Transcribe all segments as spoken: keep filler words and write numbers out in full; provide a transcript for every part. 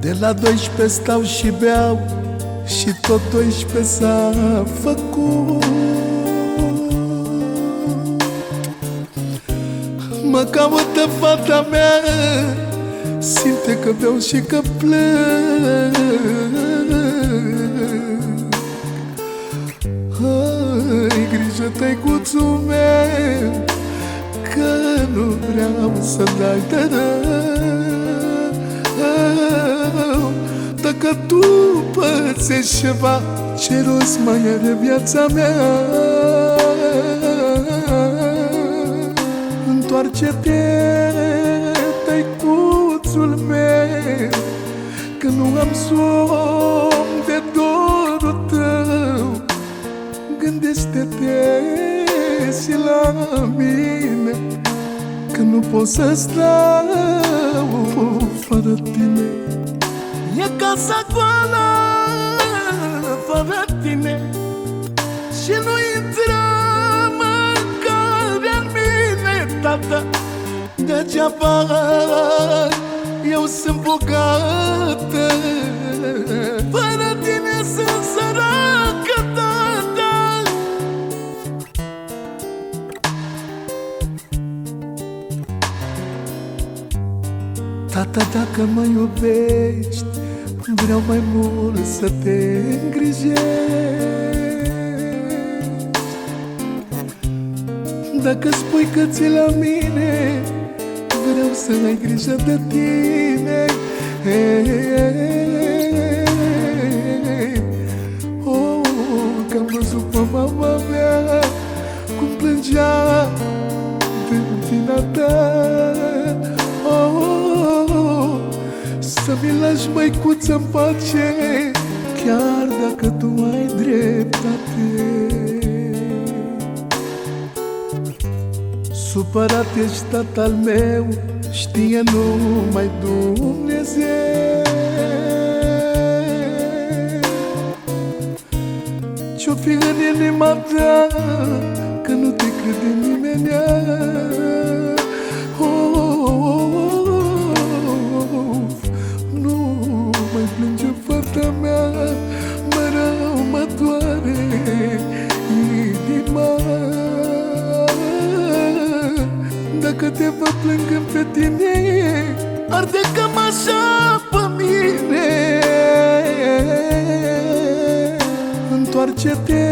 De la doisprezece stau și beau și tot doisprezece s-a făcut. Mă caută fata mea, simte că beau și că plâng. Ai grijă, tăicuțul meu, că nu vreau să dai de rău. Dacă tu pățești ceva, ce rost mai are viața mea? Întoarce-te, tăicuțul meu, că nu am somn de dorul tău. Gândește-te și la mine, că nu pot să stau fără tine. E casa goală fără tine și nu intră mâncarea în mine, tată. Degeaba eu sunt bogată, fără tine sunt săracă, tată. Tata, dacă mă iubești, vreau mai mult să te îngrijești. Dacă spui că ți la mine, vreau să ai grijă de tine. Hey, hey, hey. Oh, că am văzut pe mama mea cum plângea de vina ta. Oh, oh, oh. Să mi lași, măicuță, în pace, chiar dacă tu ai dreptate. Supărat ești, tatăl meu, știe numai Dumnezeu. Ce-o fi în inima ta, că nu te crede nimenea. Oh, oh, oh, oh. Nu mai plânge fata mea, mereu mă doare inima. Dacă te văd plângând pe tine, arde cam așa pe mine. Întoarce-te,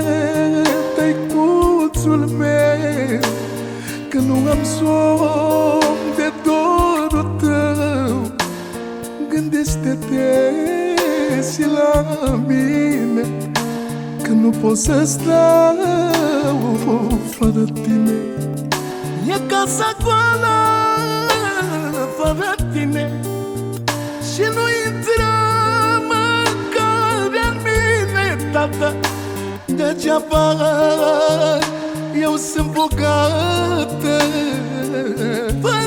tăicuțul meu, că nu am somn de dorul tău. Gândește-te și la mine, că nu pot să stau fără tine. E casa goală fără tine și nu intră mâncarea în mine, tată. Degeaba eu sunt bogată,